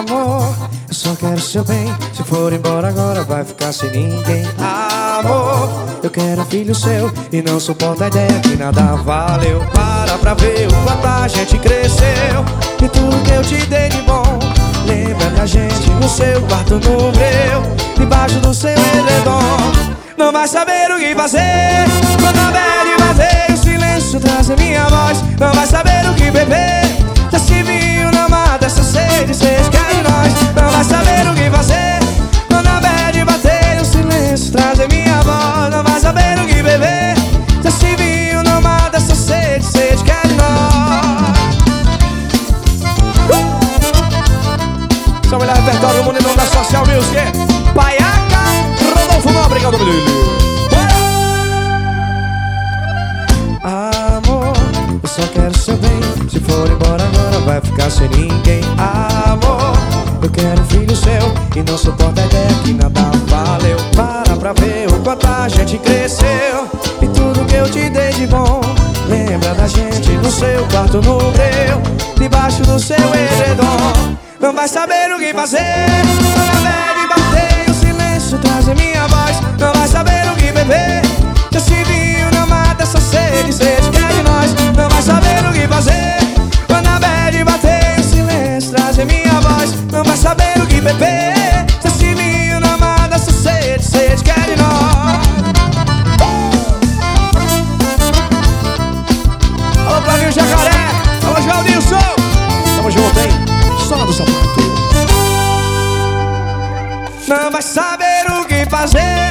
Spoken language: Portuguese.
Amor, eu só quero seu bem. Se for embora agora vai ficar sem ninguém. Amor, eu quero um filho seu e não suporto a ideia que nada valeu. Para pra ver o quanto a gente cresceu e tudo que eu te dei de bom. Lembra da gente no seu quarto, no meu, debaixo do seu edredom. Não vai saber o que fazer quando a bad bater, o silêncio traz a minha voz. Não vai saber o que beber, já se viu na mata essa sede, sede que é de nós. Não vai saber o que fazer quando a bad bater, o silêncio traz a minha voz. Não vai saber o que beber, já se viu na mata essa sede, sede que é de nós. Esse é o melhor repertório do mundo em nome da Social Music. Paiaca, Rodolfo Nobre, obrigado, menino. Amor, eu só quero seu bem. Se for embora agora vai ficar sem ninguém. Amor, eu quero um filho seu e não suporto a ideia que nada valeu. Para pra ver o quanto a gente cresceu e tudo que eu te dei de bom. Lembra da gente no seu quarto, no meu, debaixo do seu edredom. Não vai saber o que fazer quando a bad bater, o silêncio traz a minha voz. Não vai saber o que beber, já se viu na mata essa sede, sede que é de nós. Não vai saber o que fazer quando a bad bater, o silêncio traz a minha voz. Não vai saber o que beber, já se viu na mata essa sede, sede que é de nós. Alô, Flavinho Jacaré, alô, João Nilson, tamo junto, hein? Sola do sapato. Não vai saber o que fazer